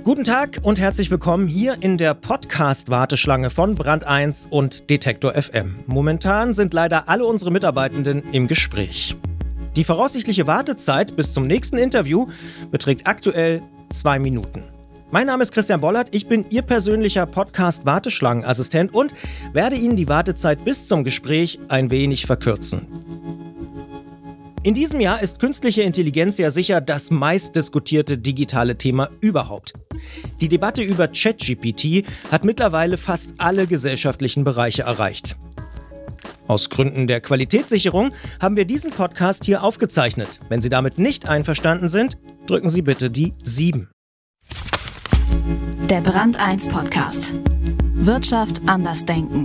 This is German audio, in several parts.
Guten Tag und herzlich willkommen hier in der Podcast-Warteschlange von Brand 1 und Detektor FM. Momentan sind leider alle unsere Mitarbeitenden im Gespräch. Die voraussichtliche Wartezeit bis zum nächsten Interview beträgt aktuell 2 Minuten. Mein Name ist Christian Bollert, ich bin Ihr persönlicher Podcast-Warteschlangenassistent und werde Ihnen die Wartezeit bis zum Gespräch ein wenig verkürzen. In diesem Jahr ist künstliche Intelligenz ja sicher das meistdiskutierte digitale Thema überhaupt. Die Debatte über ChatGPT hat mittlerweile fast alle gesellschaftlichen Bereiche erreicht. Aus Gründen der Qualitätssicherung haben wir diesen Podcast hier aufgezeichnet. Wenn Sie damit nicht einverstanden sind, drücken Sie bitte die 7. Der Brand 1 Podcast. Wirtschaft anders denken.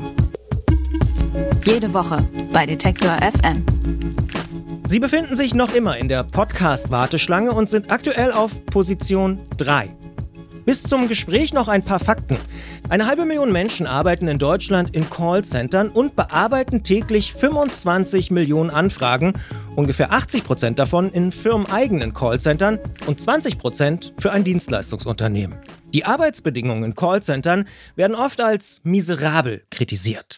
Jede Woche bei Detektor FM. Sie befinden sich noch immer in der Podcast-Warteschlange und sind aktuell auf Position 3. Bis zum Gespräch noch ein paar Fakten. 500.000 Menschen arbeiten in Deutschland in Callcentern und bearbeiten täglich 25 Millionen Anfragen, ungefähr 80% davon in firmeneigenen Callcentern und 20% für ein Dienstleistungsunternehmen. Die Arbeitsbedingungen in Callcentern werden oft als miserabel kritisiert.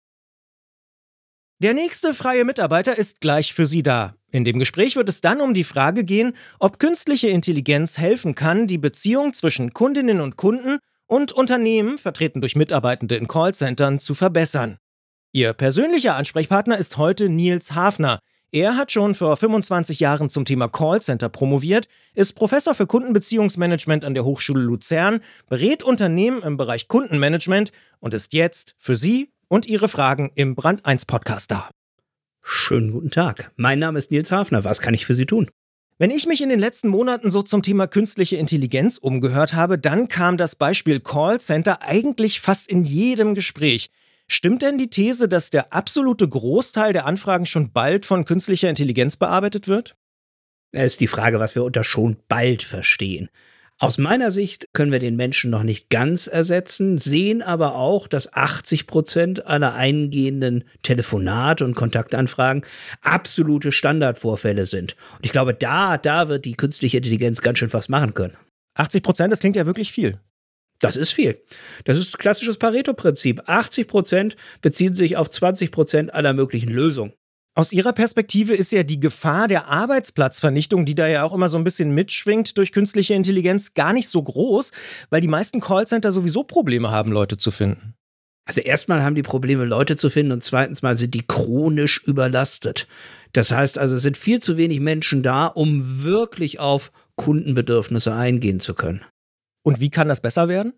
Der nächste freie Mitarbeiter ist gleich für Sie da. In dem Gespräch wird es dann um die Frage gehen, ob künstliche Intelligenz helfen kann, die Beziehung zwischen Kundinnen und Kunden und Unternehmen, vertreten durch Mitarbeitende in Callcentern, zu verbessern. Ihr persönlicher Ansprechpartner ist heute Nils Hafner. Er hat schon vor 25 Jahren zum Thema Callcenter promoviert, ist Professor für Kundenbeziehungsmanagement an der Hochschule Luzern, berät Unternehmen im Bereich Kundenmanagement und ist jetzt für Sie und Ihre Fragen im Brand 1 Podcast da. Schönen guten Tag. Mein Name ist Nils Hafner. Was kann ich für Sie tun? Wenn ich mich in den letzten Monaten so zum Thema künstliche Intelligenz umgehört habe, dann kam das Beispiel Callcenter eigentlich fast in jedem Gespräch. Stimmt denn die These, dass der absolute Großteil der Anfragen schon bald von künstlicher Intelligenz bearbeitet wird? Es ist die Frage, was wir unter schon bald verstehen. Aus meiner Sicht können wir den Menschen noch nicht ganz ersetzen, sehen aber auch, dass 80% aller eingehenden Telefonate und Kontaktanfragen absolute Standardvorfälle sind. Und ich glaube, da wird die künstliche Intelligenz ganz schön was machen können. 80%, das klingt ja wirklich viel. Das ist viel. Das ist klassisches Pareto-Prinzip. 80% beziehen sich auf 20% aller möglichen Lösungen. Aus Ihrer Perspektive ist ja die Gefahr der Arbeitsplatzvernichtung, die da ja auch immer so ein bisschen mitschwingt durch künstliche Intelligenz, gar nicht so groß, weil die meisten Callcenter sowieso Probleme haben, Leute zu finden. Also erstmal haben die Probleme, Leute zu finden und zweitens mal sind die chronisch überlastet. Das heißt also, es sind viel zu wenig Menschen da, um wirklich auf Kundenbedürfnisse eingehen zu können. Und wie kann das besser werden?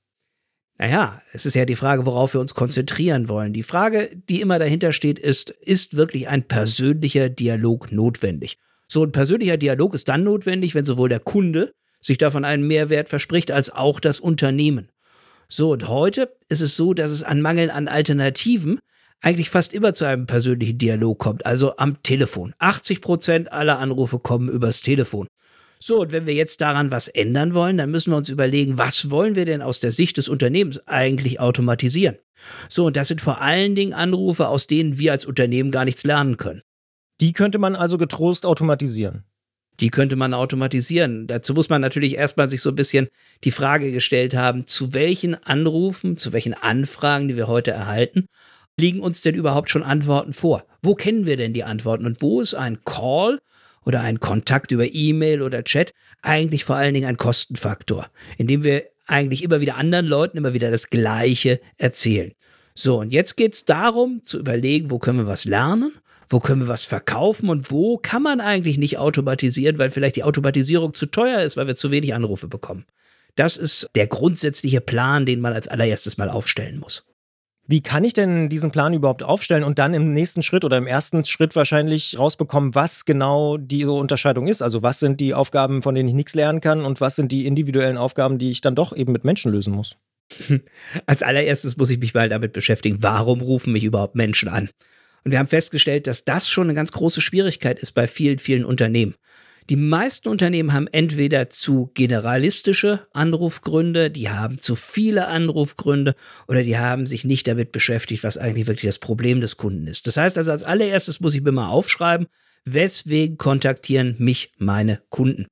Naja, es ist ja die Frage, worauf wir uns konzentrieren wollen. Die Frage, die immer dahinter steht, ist wirklich ein persönlicher Dialog notwendig? So ein persönlicher Dialog ist dann notwendig, wenn sowohl der Kunde sich davon einen Mehrwert verspricht, als auch das Unternehmen. So, und heute ist es so, dass es an Mangel an Alternativen eigentlich fast immer zu einem persönlichen Dialog kommt, also am Telefon. 80% aller Anrufe kommen übers Telefon. So, und wenn wir jetzt daran was ändern wollen, dann müssen wir uns überlegen, was wollen wir denn aus der Sicht des Unternehmens eigentlich automatisieren? So, und das sind vor allen Dingen Anrufe, aus denen wir als Unternehmen gar nichts lernen können. Die könnte man also getrost automatisieren. Die könnte man automatisieren. Dazu muss man natürlich erstmal sich so ein bisschen die Frage gestellt haben, zu welchen Anrufen, zu welchen Anfragen, die wir heute erhalten, liegen uns denn überhaupt schon Antworten vor? Wo kennen wir denn die Antworten und wo ist ein Call oder ein Kontakt über E-Mail oder Chat eigentlich vor allen Dingen ein Kostenfaktor, indem wir eigentlich immer wieder anderen Leuten immer wieder das Gleiche erzählen. So, und jetzt geht es darum, zu überlegen, wo können wir was lernen, wo können wir was verkaufen und wo kann man eigentlich nicht automatisieren, weil vielleicht die Automatisierung zu teuer ist, weil wir zu wenig Anrufe bekommen. Das ist der grundsätzliche Plan, den man als allererstes mal aufstellen muss. Wie kann ich denn diesen Plan überhaupt aufstellen und dann im nächsten Schritt oder im ersten Schritt wahrscheinlich rausbekommen, was genau diese Unterscheidung ist? Also was sind die Aufgaben, von denen ich nichts lernen kann und was sind die individuellen Aufgaben, die ich dann doch eben mit Menschen lösen muss? Als allererstes muss ich mich mal damit beschäftigen, warum rufen mich überhaupt Menschen an? Und wir haben festgestellt, dass das schon eine ganz große Schwierigkeit ist bei vielen, vielen Unternehmen. Die meisten Unternehmen haben entweder zu generalistische Anrufgründe, die haben zu viele Anrufgründe oder die haben sich nicht damit beschäftigt, was eigentlich wirklich das Problem des Kunden ist. Das heißt also, als allererstes muss ich mir mal aufschreiben, weswegen kontaktieren mich meine Kunden?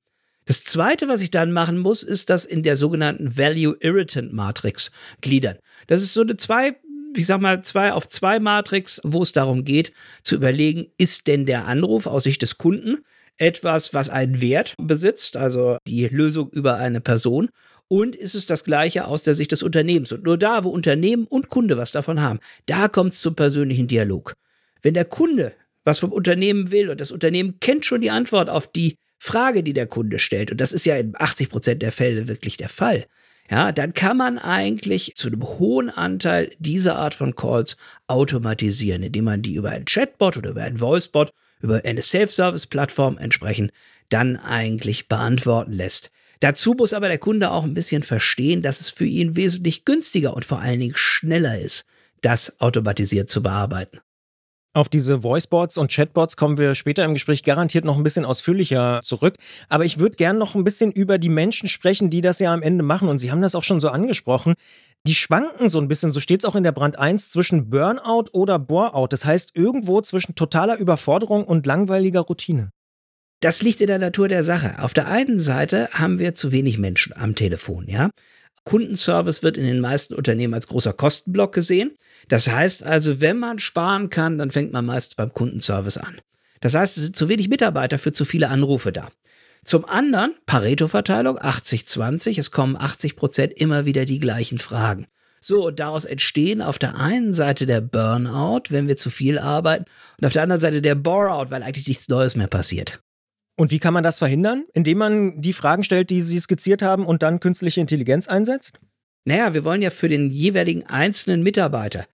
Das Zweite, was ich dann machen muss, ist das in der sogenannten Value-Irritant-Matrix gliedern. Das ist so eine 2-auf-2 Matrix, wo es darum geht, zu überlegen, ist denn der Anruf aus Sicht des Kunden etwas, was einen Wert besitzt, also die Lösung über eine Person, und ist es das Gleiche aus der Sicht des Unternehmens. Und nur da, wo Unternehmen und Kunde was davon haben, da kommt es zum persönlichen Dialog. Wenn der Kunde was vom Unternehmen will und das Unternehmen kennt schon die Antwort auf die Frage, die der Kunde stellt, und das ist ja in 80% der Fälle wirklich der Fall, ja, dann kann man eigentlich zu einem hohen Anteil diese Art von Calls automatisieren, indem man die über einen Chatbot oder über einen Voicebot, über eine Self-Service-Plattform entsprechend dann eigentlich beantworten lässt. Dazu muss aber der Kunde auch ein bisschen verstehen, dass es für ihn wesentlich günstiger und vor allen Dingen schneller ist, das automatisiert zu bearbeiten. Auf diese Voicebots und Chatbots kommen wir später im Gespräch garantiert noch ein bisschen ausführlicher zurück. Aber ich würde gerne noch ein bisschen über die Menschen sprechen, die das ja am Ende machen. Und Sie haben das auch schon so angesprochen. Die schwanken so ein bisschen, so steht es auch in der Brand 1, zwischen Burnout oder Bore-out. Das heißt, irgendwo zwischen totaler Überforderung und langweiliger Routine. Das liegt in der Natur der Sache. Auf der einen Seite haben wir zu wenig Menschen am Telefon, ja. Kundenservice wird in den meisten Unternehmen als großer Kostenblock gesehen. Das heißt also, wenn man sparen kann, dann fängt man meist beim Kundenservice an. Das heißt, es sind zu wenig Mitarbeiter für zu viele Anrufe da. Zum anderen, Pareto-Verteilung, 80-20, es kommen 80% immer wieder die gleichen Fragen. So, und daraus entstehen auf der einen Seite der Burnout, wenn wir zu viel arbeiten, und auf der anderen Seite der Bore-out, weil eigentlich nichts Neues mehr passiert. Und wie kann man das verhindern? Indem man die Fragen stellt, die Sie skizziert haben und dann künstliche Intelligenz einsetzt? Naja, wir wollen ja für den jeweiligen einzelnen Mitarbeiter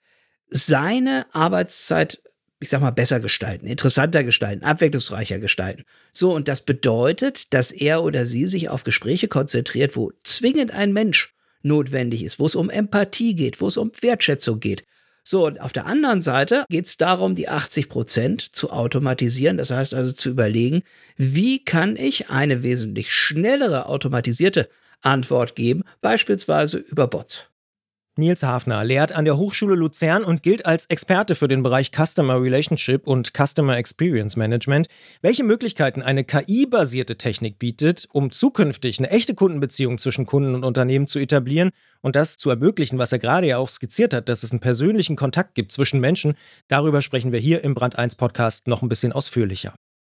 seine Arbeitszeit, ich sag mal, besser gestalten, interessanter gestalten, abwechslungsreicher gestalten. So, und das bedeutet, dass er oder sie sich auf Gespräche konzentriert, wo zwingend ein Mensch notwendig ist, wo es um Empathie geht, wo es um Wertschätzung geht. So, und auf der anderen Seite geht es darum, die 80% zu automatisieren. Das heißt also zu überlegen, wie kann ich eine wesentlich schnellere automatisierte Antwort geben, beispielsweise über Bots. Nils Hafner lehrt an der Hochschule Luzern und gilt als Experte für den Bereich Customer Relationship und Customer Experience Management. Welche Möglichkeiten eine KI-basierte Technik bietet, um zukünftig eine echte Kundenbeziehung zwischen Kunden und Unternehmen zu etablieren und das zu ermöglichen, was er gerade ja auch skizziert hat, dass es einen persönlichen Kontakt gibt zwischen Menschen, darüber sprechen wir hier im Brand 1 Podcast noch ein bisschen ausführlicher.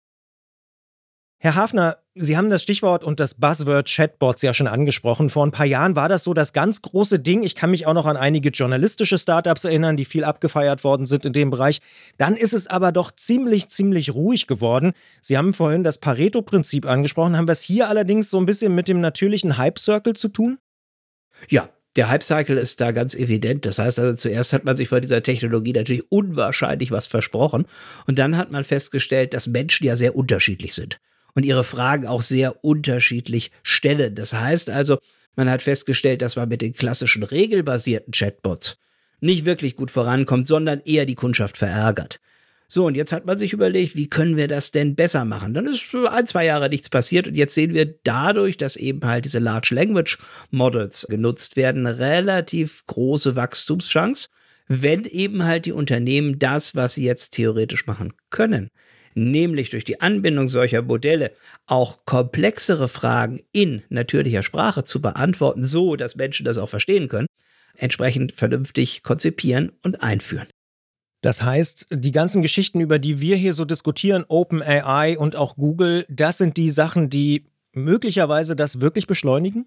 Herr Hafner, Sie haben das Stichwort und das Buzzword Chatbots ja schon angesprochen. Vor ein paar Jahren war das so das ganz große Ding. Ich kann mich auch noch an einige journalistische Startups erinnern, die viel abgefeiert worden sind in dem Bereich. Dann ist es aber doch ziemlich ruhig geworden. Sie haben vorhin das Pareto-Prinzip angesprochen. Haben wir es hier allerdings so ein bisschen mit dem natürlichen Hype-Circle zu tun? Ja, der Hype-Cycle ist da ganz evident. Das heißt also, zuerst hat man sich von dieser Technologie natürlich unwahrscheinlich was versprochen. Und dann hat man festgestellt, dass Menschen ja sehr unterschiedlich sind und ihre Fragen auch sehr unterschiedlich stellen. Das heißt also, man hat festgestellt, dass man mit den klassischen regelbasierten Chatbots nicht wirklich gut vorankommt, sondern eher die Kundschaft verärgert. So, und jetzt hat man sich überlegt, wie können wir das denn besser machen? Dann ist für 1-2 Jahre nichts passiert und jetzt sehen wir dadurch, dass eben halt diese Large Language Models genutzt werden, relativ große Wachstumschance, wenn eben halt die Unternehmen das, was sie jetzt theoretisch machen können, nämlich durch die Anbindung solcher Modelle auch komplexere Fragen in natürlicher Sprache zu beantworten, so dass Menschen das auch verstehen können, entsprechend vernünftig konzipieren und einführen. Das heißt, die ganzen Geschichten, über die wir hier so diskutieren, OpenAI und auch Google, das sind die Sachen, die möglicherweise das wirklich beschleunigen?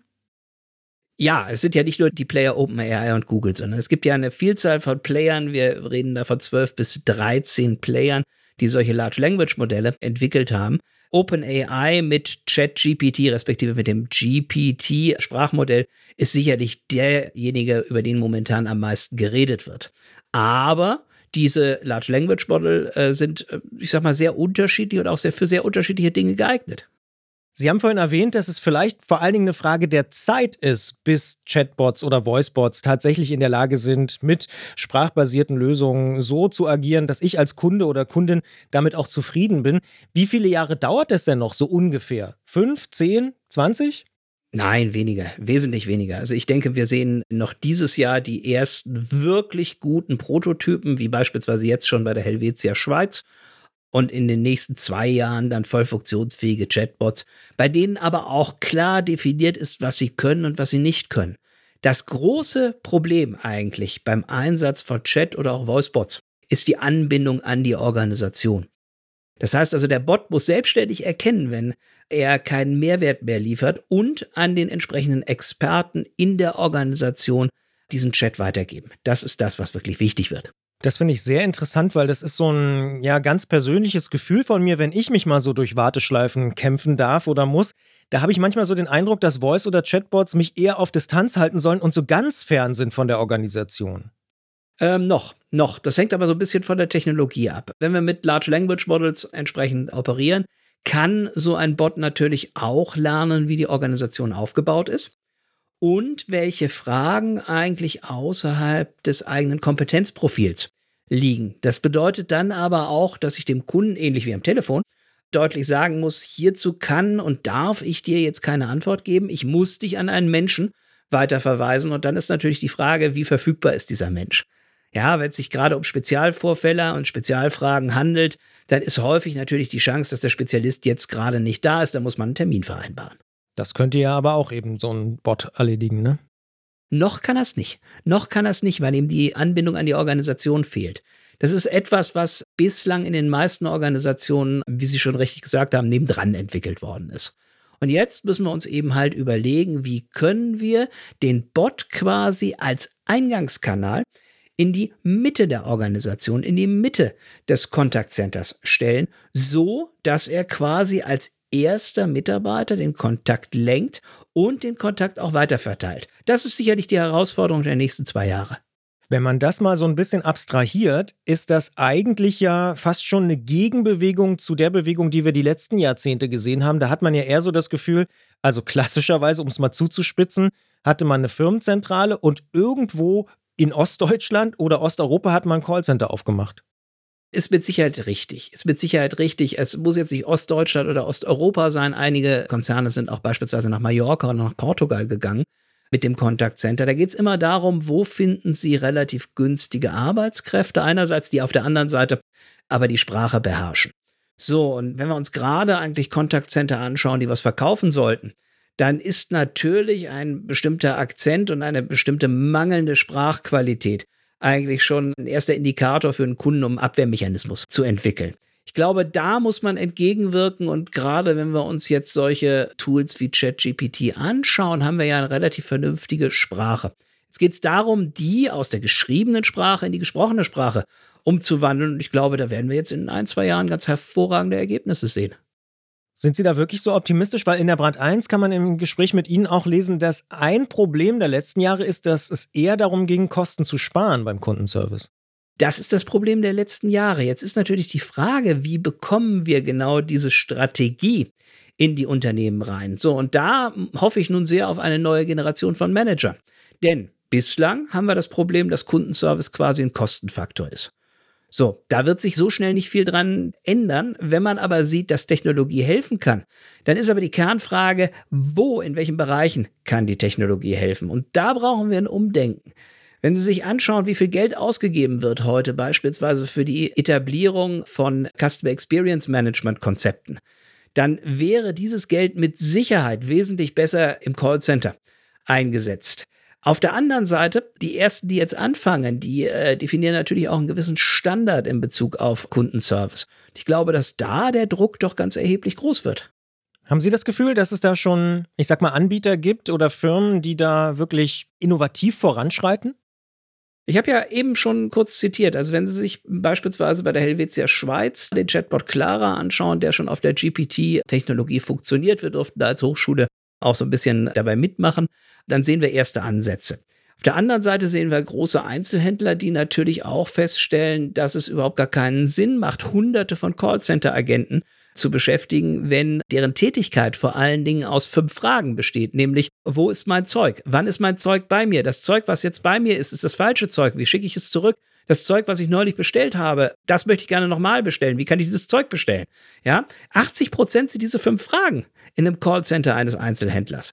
Ja, es sind ja nicht nur die Player OpenAI und Google, sondern es gibt ja eine Vielzahl von Playern. Wir reden da von 12 bis 13 Playern, die solche Large Language Modelle entwickelt haben. OpenAI mit ChatGPT, respektive mit dem GPT-Sprachmodell, ist sicherlich derjenige, über den momentan am meisten geredet wird. Aber diese Large Language Model sind, ich sag mal, sehr unterschiedlich und auch für sehr unterschiedliche Dinge geeignet. Sie haben vorhin erwähnt, dass es vielleicht vor allen Dingen eine Frage der Zeit ist, bis Chatbots oder Voicebots tatsächlich in der Lage sind, mit sprachbasierten Lösungen so zu agieren, dass ich als Kunde oder Kundin damit auch zufrieden bin. Wie viele Jahre dauert es denn noch so ungefähr? 5, 10, 20? Nein, weniger, wesentlich weniger. Also ich denke, wir sehen noch dieses Jahr die ersten wirklich guten Prototypen, wie beispielsweise jetzt schon bei der Helvetia Schweiz. und in den nächsten 2 Jahren dann voll funktionsfähige Chatbots, bei denen aber auch klar definiert ist, was sie können und was sie nicht können. Das große Problem eigentlich beim Einsatz von Chat oder auch Voicebots ist die Anbindung an die Organisation. Das heißt also, der Bot muss selbstständig erkennen, wenn er keinen Mehrwert mehr liefert und an den entsprechenden Experten in der Organisation diesen Chat weitergeben. Das ist das, was wirklich wichtig wird. Das finde ich sehr interessant, weil das ist so ein ganz persönliches Gefühl von mir, wenn ich mich mal so durch Warteschleifen kämpfen darf oder muss. Da habe ich manchmal so den Eindruck, dass Voice- oder Chatbots mich eher auf Distanz halten sollen und so ganz fern sind von der Organisation. Noch. Das hängt aber so ein bisschen von der Technologie ab. Wenn wir mit Large Language Models entsprechend operieren, kann so ein Bot natürlich auch lernen, wie die Organisation aufgebaut ist und welche Fragen eigentlich außerhalb des eigenen Kompetenzprofils liegen. Das bedeutet dann aber auch, dass ich dem Kunden, ähnlich wie am Telefon, deutlich sagen muss, hierzu kann und darf ich dir jetzt keine Antwort geben. Ich muss dich an einen Menschen weiterverweisen. Und dann ist natürlich die Frage, wie verfügbar ist dieser Mensch? Ja, wenn es sich gerade um Spezialvorfälle und Spezialfragen handelt, dann ist häufig natürlich die Chance, dass der Spezialist jetzt gerade nicht da ist. Da muss man einen Termin vereinbaren. Das könnte ja aber auch eben so ein Bot erledigen, ne? Noch kann er es nicht, weil ihm die Anbindung an die Organisation fehlt. Das ist etwas, was bislang in den meisten Organisationen, wie Sie schon richtig gesagt haben, nebendran entwickelt worden ist. Und jetzt müssen wir uns eben halt überlegen, wie können wir den Bot quasi als Eingangskanal in die Mitte der Organisation, in die Mitte des Contact Centers stellen, so dass er quasi als erster Mitarbeiter den Kontakt lenkt und den Kontakt auch weiterverteilt. Das ist sicherlich die Herausforderung der nächsten 2 Jahre. Wenn man das mal so ein bisschen abstrahiert, ist das eigentlich ja fast schon eine Gegenbewegung zu der Bewegung, die wir die letzten Jahrzehnte gesehen haben. Da hat man ja eher so das Gefühl, also klassischerweise, um es mal zuzuspitzen, hatte man eine Firmenzentrale und irgendwo in Ostdeutschland oder Osteuropa hat man ein Callcenter aufgemacht. Ist mit Sicherheit richtig. Es muss jetzt nicht Ostdeutschland oder Osteuropa sein. Einige Konzerne sind auch beispielsweise nach Mallorca und nach Portugal gegangen mit dem Contact Center. Da geht es immer darum, wo finden Sie relativ günstige Arbeitskräfte einerseits, die auf der anderen Seite aber die Sprache beherrschen. So, und wenn wir uns gerade eigentlich Contact Center anschauen, die was verkaufen sollten, dann ist natürlich ein bestimmter Akzent und eine bestimmte mangelnde Sprachqualität eigentlich schon ein erster Indikator für einen Kunden, um einen Abwehrmechanismus zu entwickeln. Ich glaube, da muss man entgegenwirken und gerade wenn wir uns jetzt solche Tools wie ChatGPT anschauen, haben wir ja eine relativ vernünftige Sprache. Jetzt geht es darum, die aus der geschriebenen Sprache in die gesprochene Sprache umzuwandeln und ich glaube, da werden wir jetzt in 1-2 Jahren ganz hervorragende Ergebnisse sehen. Sind Sie da wirklich so optimistisch? Weil in der Brand 1 kann man im Gespräch mit Ihnen auch lesen, dass ein Problem der letzten Jahre ist, dass es eher darum ging, Kosten zu sparen beim Kundenservice. Das ist das Problem der letzten Jahre. Jetzt ist natürlich die Frage, wie bekommen wir genau diese Strategie in die Unternehmen rein? So, und da hoffe ich nun sehr auf eine neue Generation von Managern. Denn bislang haben wir das Problem, dass Kundenservice quasi ein Kostenfaktor ist. So, da wird sich so schnell nicht viel dran ändern. Wenn man aber sieht, dass Technologie helfen kann, dann ist aber die Kernfrage, in welchen Bereichen kann die Technologie helfen? Und da brauchen wir ein Umdenken. Wenn Sie sich anschauen, wie viel Geld ausgegeben wird heute beispielsweise für die Etablierung von Customer Experience Management Konzepten, dann wäre dieses Geld mit Sicherheit wesentlich besser im Callcenter eingesetzt. Auf der anderen Seite, die ersten, die jetzt anfangen, die definieren natürlich auch einen gewissen Standard in Bezug auf Kundenservice. Ich glaube, dass da der Druck doch ganz erheblich groß wird. Haben Sie das Gefühl, dass es da schon, ich sag mal, Anbieter gibt oder Firmen, die da wirklich innovativ voranschreiten? Ich habe ja eben schon kurz zitiert, also wenn Sie sich beispielsweise bei der Helvetia Schweiz den Chatbot Clara anschauen, der schon auf der GPT-Technologie funktioniert, wir durften da als Hochschule auch so ein bisschen dabei mitmachen, dann sehen wir erste Ansätze. Auf der anderen Seite sehen wir große Einzelhändler, die natürlich auch feststellen, dass es überhaupt gar keinen Sinn macht, Hunderte von Callcenter-Agenten zu beschäftigen, wenn deren Tätigkeit vor allen Dingen aus 5 Fragen besteht, nämlich, wo ist mein Zeug? Wann ist mein Zeug bei mir? Das Zeug, was jetzt bei mir ist das falsche Zeug. Wie schicke ich es zurück? Das Zeug, was ich neulich bestellt habe, das möchte ich gerne nochmal bestellen. Wie kann ich dieses Zeug bestellen? Ja, 80% sind diese 5 Fragen in einem Callcenter eines Einzelhändlers.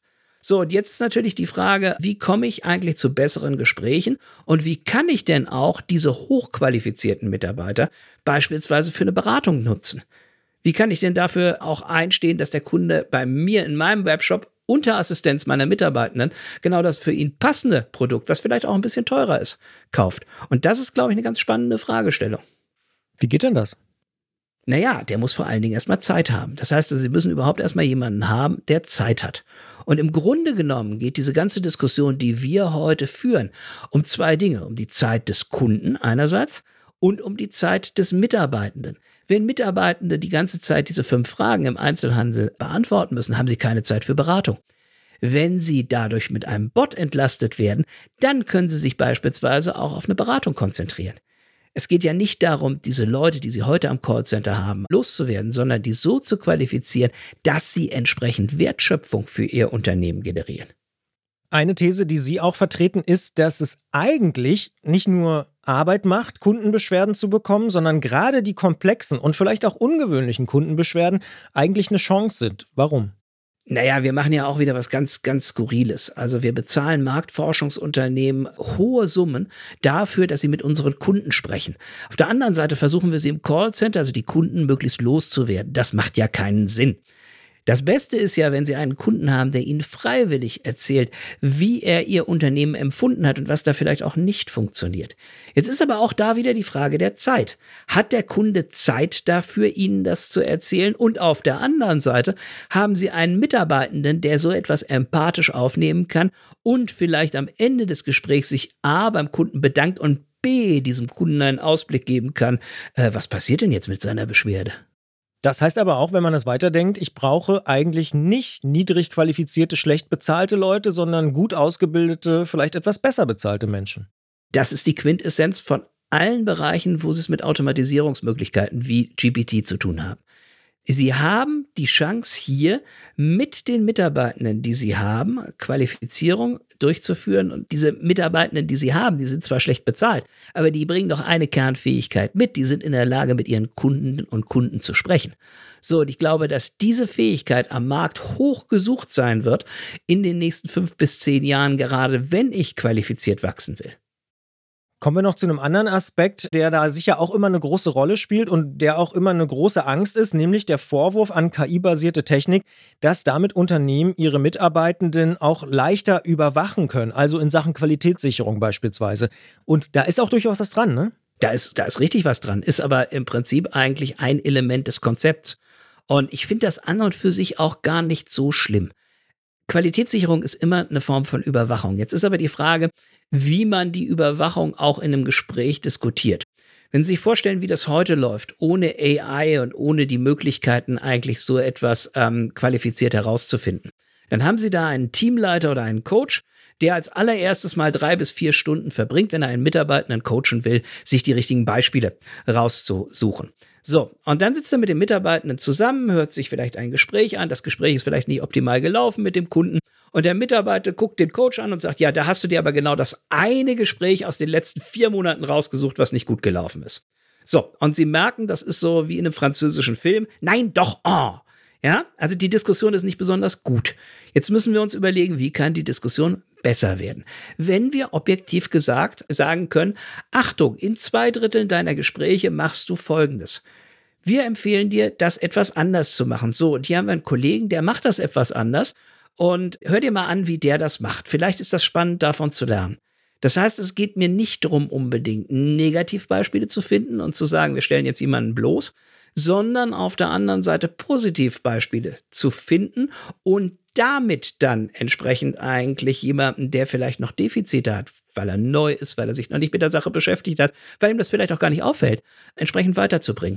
So, und jetzt ist natürlich die Frage, wie komme ich eigentlich zu besseren Gesprächen und wie kann ich denn auch diese hochqualifizierten Mitarbeiter beispielsweise für eine Beratung nutzen? Wie kann ich denn dafür auch einstehen, dass der Kunde bei mir in meinem Webshop unter Assistenz meiner Mitarbeitenden genau das für ihn passende Produkt, was vielleicht auch ein bisschen teurer ist, kauft? Und das ist, glaube ich, eine ganz spannende Fragestellung. Wie geht denn das? Naja, der muss vor allen Dingen erstmal Zeit haben. Das heißt, Sie müssen überhaupt erstmal jemanden haben, der Zeit hat. Und im Grunde genommen geht diese ganze Diskussion, die wir heute führen, um zwei Dinge. Um die Zeit des Kunden einerseits und um die Zeit des Mitarbeitenden. Wenn Mitarbeitende die ganze Zeit diese 5 Fragen im Einzelhandel beantworten müssen, haben sie keine Zeit für Beratung. Wenn sie dadurch mit einem Bot entlastet werden, dann können sie sich beispielsweise auch auf eine Beratung konzentrieren. Es geht ja nicht darum, diese Leute, die Sie heute am Callcenter haben, loszuwerden, sondern die so zu qualifizieren, dass sie entsprechend Wertschöpfung für Ihr Unternehmen generieren. Eine These, die Sie auch vertreten, ist, dass es eigentlich nicht nur Arbeit macht, Kundenbeschwerden zu bekommen, sondern gerade die komplexen und vielleicht auch ungewöhnlichen Kundenbeschwerden eigentlich eine Chance sind. Warum? Naja, wir machen ja auch wieder was ganz, ganz Skurriles. Also wir bezahlen Marktforschungsunternehmen hohe Summen dafür, dass sie mit unseren Kunden sprechen. Auf der anderen Seite versuchen wir sie im Callcenter, also die Kunden möglichst loszuwerden. Das macht ja keinen Sinn. Das Beste ist ja, wenn Sie einen Kunden haben, der Ihnen freiwillig erzählt, wie er Ihr Unternehmen empfunden hat und was da vielleicht auch nicht funktioniert. Jetzt ist aber auch da wieder die Frage der Zeit. Hat der Kunde Zeit dafür, Ihnen das zu erzählen? Und auf der anderen Seite haben Sie einen Mitarbeitenden, der so etwas empathisch aufnehmen kann und vielleicht am Ende des Gesprächs sich A beim Kunden bedankt und B diesem Kunden einen Ausblick geben kann, was passiert denn jetzt mit seiner Beschwerde? Das heißt aber auch, wenn man das weiterdenkt, ich brauche eigentlich nicht niedrig qualifizierte, schlecht bezahlte Leute, sondern gut ausgebildete, vielleicht etwas besser bezahlte Menschen. Das ist die Quintessenz von allen Bereichen, wo Sie es mit Automatisierungsmöglichkeiten wie GPT zu tun haben. Sie haben die Chance hier mit den Mitarbeitenden, die Sie haben, Qualifizierung durchzuführen. Und diese Mitarbeitenden, die Sie haben, die sind zwar schlecht bezahlt, aber die bringen doch eine Kernfähigkeit mit. Die sind in der Lage, mit ihren Kunden und Kunden zu sprechen. So, und ich glaube, dass diese Fähigkeit am Markt hoch gesucht sein wird in den nächsten 5 bis 10 Jahren, gerade wenn ich qualifiziert wachsen will. Kommen wir noch zu einem anderen Aspekt, der da sicher auch immer eine große Rolle spielt und der auch immer eine große Angst ist, nämlich der Vorwurf an KI-basierte Technik, dass damit Unternehmen ihre Mitarbeitenden auch leichter überwachen können, also in Sachen Qualitätssicherung beispielsweise. Und da ist auch durchaus was dran, ne? Da ist richtig was dran, ist aber im Prinzip eigentlich ein Element des Konzepts. Und ich finde das an und für sich auch gar nicht so schlimm. Qualitätssicherung ist immer eine Form von Überwachung. Jetzt ist aber die Frage, wie man die Überwachung auch in einem Gespräch diskutiert. Wenn Sie sich vorstellen, wie das heute läuft, ohne AI und ohne die Möglichkeiten, eigentlich so etwas qualifiziert herauszufinden, dann haben Sie da einen Teamleiter oder einen Coach, der als allererstes mal 3 bis 4 Stunden verbringt, wenn er einen Mitarbeitenden coachen will, sich die richtigen Beispiele rauszusuchen. So, und dann sitzt er mit dem Mitarbeitenden zusammen, hört sich vielleicht ein Gespräch an, das Gespräch ist vielleicht nicht optimal gelaufen mit dem Kunden und der Mitarbeiter guckt den Coach an und sagt, ja, da hast du dir aber genau das eine Gespräch aus den letzten 4 Monaten rausgesucht, was nicht gut gelaufen ist. So, und Sie merken, das ist so wie in einem französischen Film, nein, doch, oh. Ja, also die Diskussion ist nicht besonders gut. Jetzt müssen wir uns überlegen, wie kann die Diskussion besser werden. Wenn wir objektiv gesagt sagen können, Achtung, in 2/3 deiner Gespräche machst du Folgendes. Wir empfehlen dir, das etwas anders zu machen. So, und hier haben wir einen Kollegen, der macht das etwas anders und hör dir mal an, wie der das macht. Vielleicht ist das spannend, davon zu lernen. Das heißt, es geht mir nicht darum, unbedingt Negativbeispiele zu finden und zu sagen, wir stellen jetzt jemanden bloß, sondern auf der anderen Seite Positivbeispiele zu finden und damit dann entsprechend eigentlich jemanden, der vielleicht noch Defizite hat, weil er neu ist, weil er sich noch nicht mit der Sache beschäftigt hat, weil ihm das vielleicht auch gar nicht auffällt, entsprechend weiterzubringen.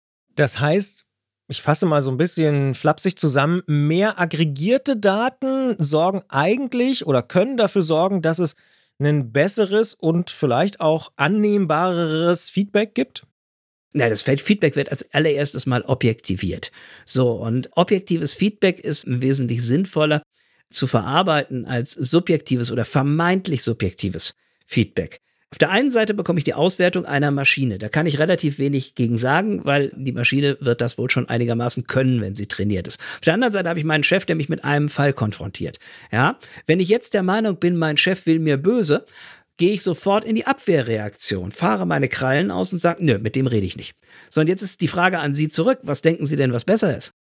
Das heißt, ich fasse mal so ein bisschen flapsig zusammen, mehr aggregierte Daten sorgen eigentlich oder können dafür sorgen, dass es ein besseres und vielleicht auch annehmbareres Feedback gibt? Na, das Feedback wird als allererstes mal objektiviert. So, und objektives Feedback ist wesentlich sinnvoller zu verarbeiten als subjektives oder vermeintlich subjektives Feedback. Auf der einen Seite bekomme ich die Auswertung einer Maschine. Da kann ich relativ wenig gegen sagen, weil die Maschine wird das wohl schon einigermaßen können, wenn sie trainiert ist. Auf der anderen Seite habe ich meinen Chef, der mich mit einem Fall konfrontiert. Ja, wenn ich jetzt der Meinung bin, mein Chef will mir böse, gehe ich sofort in die Abwehrreaktion, fahre meine Krallen aus und sage, nö, mit dem rede ich nicht. So, und jetzt ist die Frage an Sie zurück. Was denken Sie denn, was besser ist?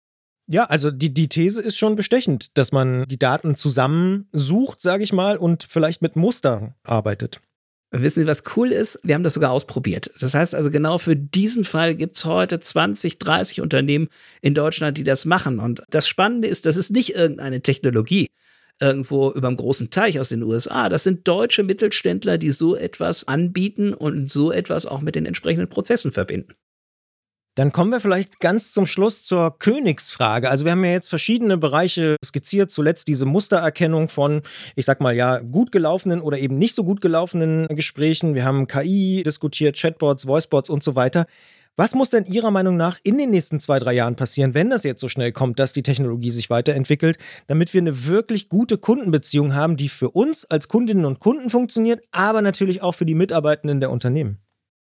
Ja, also die These ist schon bestechend, dass man die Daten zusammensucht, sage ich mal, und vielleicht mit Mustern arbeitet. Wissen Sie, was cool ist? Wir haben das sogar ausprobiert. Das heißt also, genau für diesen Fall gibt es heute 20, 30 Unternehmen in Deutschland, die das machen. Und das Spannende ist, das ist nicht irgendeine Technologie irgendwo über dem großen Teich aus den USA. Das sind deutsche Mittelständler, die so etwas anbieten und so etwas auch mit den entsprechenden Prozessen verbinden. Dann kommen wir vielleicht ganz zum Schluss zur Königsfrage. Also wir haben ja jetzt verschiedene Bereiche skizziert, zuletzt diese Mustererkennung von, ich sag mal ja, gut gelaufenen oder eben nicht so gut gelaufenen Gesprächen. Wir haben KI diskutiert, Chatbots, Voicebots und so weiter. Was muss denn Ihrer Meinung nach in den nächsten 2-3 Jahren passieren, wenn das jetzt so schnell kommt, dass die Technologie sich weiterentwickelt, damit wir eine wirklich gute Kundenbeziehung haben, die für uns als Kundinnen und Kunden funktioniert, aber natürlich auch für die Mitarbeitenden der Unternehmen?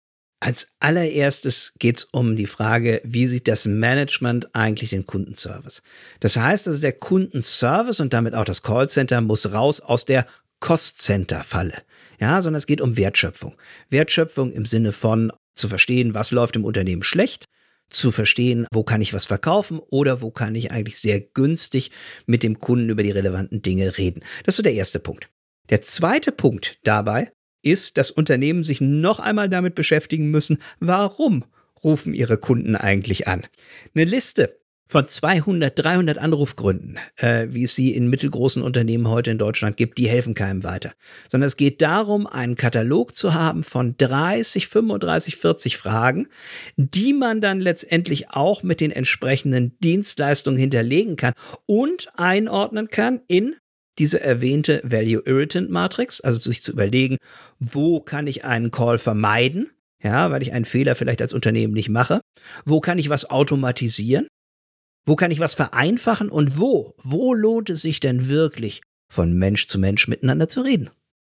Als allererstes geht es um die Frage, wie sieht das Management eigentlich den Kundenservice? Das heißt also, der Kundenservice und damit auch das Callcenter muss raus aus der Cost-Center-Falle. Ja, sondern es geht um Wertschöpfung. Wertschöpfung im Sinne von zu verstehen, was läuft im Unternehmen schlecht, zu verstehen, wo kann ich was verkaufen oder wo kann ich eigentlich sehr günstig mit dem Kunden über die relevanten Dinge reden. Das ist so der erste Punkt. Der zweite Punkt dabei ist, dass Unternehmen sich noch einmal damit beschäftigen müssen, warum rufen ihre Kunden eigentlich an. Eine Liste von 200, 300 Anrufgründen, wie es sie in mittelgroßen Unternehmen heute in Deutschland gibt, die helfen keinem weiter. Sondern es geht darum, einen Katalog zu haben von 30, 35, 40 Fragen, die man dann letztendlich auch mit den entsprechenden Dienstleistungen hinterlegen kann und einordnen kann in diese erwähnte Value-Irritant-Matrix, also sich zu überlegen, wo kann ich einen Call vermeiden, ja, weil ich einen Fehler vielleicht als Unternehmen nicht mache, wo kann ich was automatisieren, wo kann ich was vereinfachen und wo lohnt es sich denn wirklich, von Mensch zu Mensch miteinander zu reden?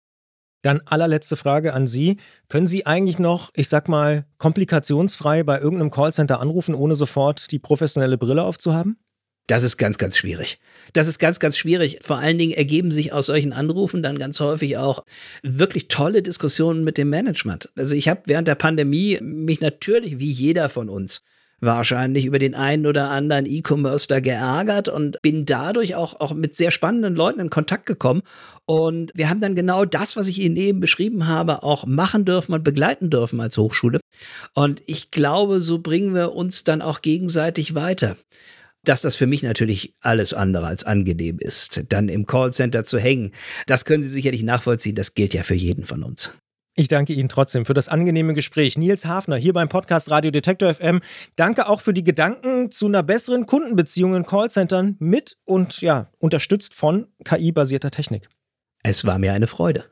Dann allerletzte Frage an Sie. Können Sie eigentlich noch, ich sag mal, komplikationsfrei bei irgendeinem Callcenter anrufen, ohne sofort die professionelle Brille aufzuhaben? Das ist ganz, ganz schwierig. Das ist ganz, ganz schwierig. Vor allen Dingen ergeben sich aus solchen Anrufen dann ganz häufig auch wirklich tolle Diskussionen mit dem Management. Also ich habe während der Pandemie mich natürlich, wie jeder von uns, wahrscheinlich über den einen oder anderen E-Commercer geärgert und bin dadurch auch mit sehr spannenden Leuten in Kontakt gekommen. Und wir haben dann genau das, was ich Ihnen eben beschrieben habe, auch machen dürfen und begleiten dürfen als Hochschule. Und ich glaube, so bringen wir uns dann auch gegenseitig weiter. Dass das für mich natürlich alles andere als angenehm ist, dann im Callcenter zu hängen, das können Sie sicherlich nachvollziehen, das gilt ja für jeden von uns. Ich danke Ihnen trotzdem für das angenehme Gespräch. Nils Hafner hier beim Podcast Radio Detektor FM. Danke auch für die Gedanken zu einer besseren Kundenbeziehung in Callcentern mit und ja, unterstützt von KI-basierter Technik. Es war mir eine Freude.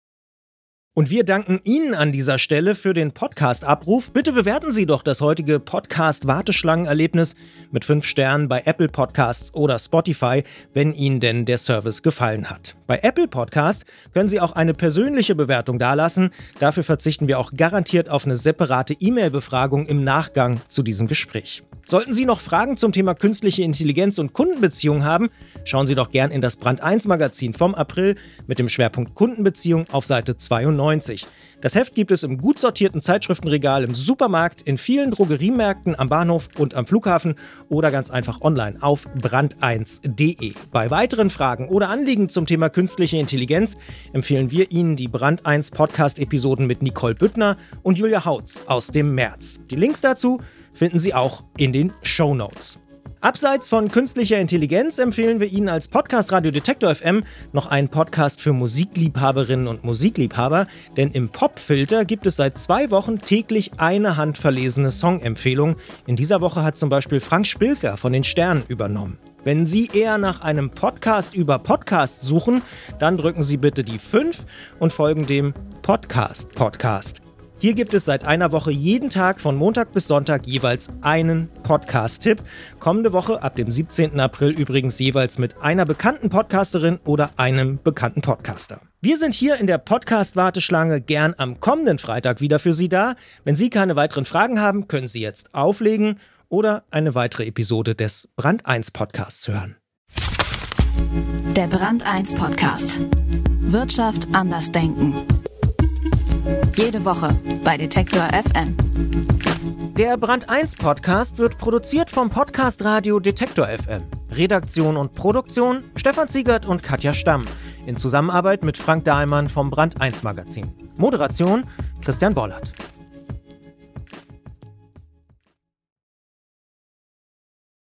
Und wir danken Ihnen an dieser Stelle für den Podcast-Abruf. Bitte bewerten Sie doch das heutige Podcast-Warteschlangenerlebnis mit 5 Sternen bei Apple Podcasts oder Spotify, wenn Ihnen denn der Service gefallen hat. Bei Apple Podcast können Sie auch eine persönliche Bewertung dalassen. Dafür verzichten wir auch garantiert auf eine separate E-Mail-Befragung im Nachgang zu diesem Gespräch. Sollten Sie noch Fragen zum Thema künstliche Intelligenz und Kundenbeziehung haben, schauen Sie doch gern in das Brand 1 Magazin vom April mit dem Schwerpunkt Kundenbeziehung auf Seite 92. Das Heft gibt es im gut sortierten Zeitschriftenregal im Supermarkt, in vielen Drogeriemärkten, am Bahnhof und am Flughafen oder ganz einfach online auf brand1.de. Bei weiteren Fragen oder Anliegen zum Thema künstliche Intelligenz empfehlen wir Ihnen die Brand 1 Podcast-Episoden mit Nicole Büttner und Julia Hautz aus dem März. Die Links dazu finden Sie auch in den Shownotes. Abseits von künstlicher Intelligenz empfehlen wir Ihnen als Podcast Radio Detektor FM noch einen Podcast für Musikliebhaberinnen und Musikliebhaber, denn im Popfilter gibt es seit 2 Wochen täglich eine handverlesene Songempfehlung. In dieser Woche hat zum Beispiel Frank Spilker von den Sternen übernommen. Wenn Sie eher nach einem Podcast über Podcasts suchen, dann drücken Sie bitte die 5 und folgen dem Podcast. Hier gibt es seit einer Woche jeden Tag von Montag bis Sonntag jeweils einen Podcast-Tipp. Kommende Woche ab dem 17. April übrigens jeweils mit einer bekannten Podcasterin oder einem bekannten Podcaster. Wir sind hier in der Podcast-Warteschlange gern am kommenden Freitag wieder für Sie da. Wenn Sie keine weiteren Fragen haben, können Sie jetzt auflegen oder eine weitere Episode des Brand 1 Podcasts hören. Der Brand 1 Podcast. Wirtschaft anders denken. Jede Woche bei Detektor FM. Der Brand 1 Podcast wird produziert vom Podcast Radio Detektor FM. Redaktion und Produktion Stefan Ziegert und Katja Stamm. In Zusammenarbeit mit Frank Dahlmann vom Brand 1 Magazin. Moderation Christian Bollert.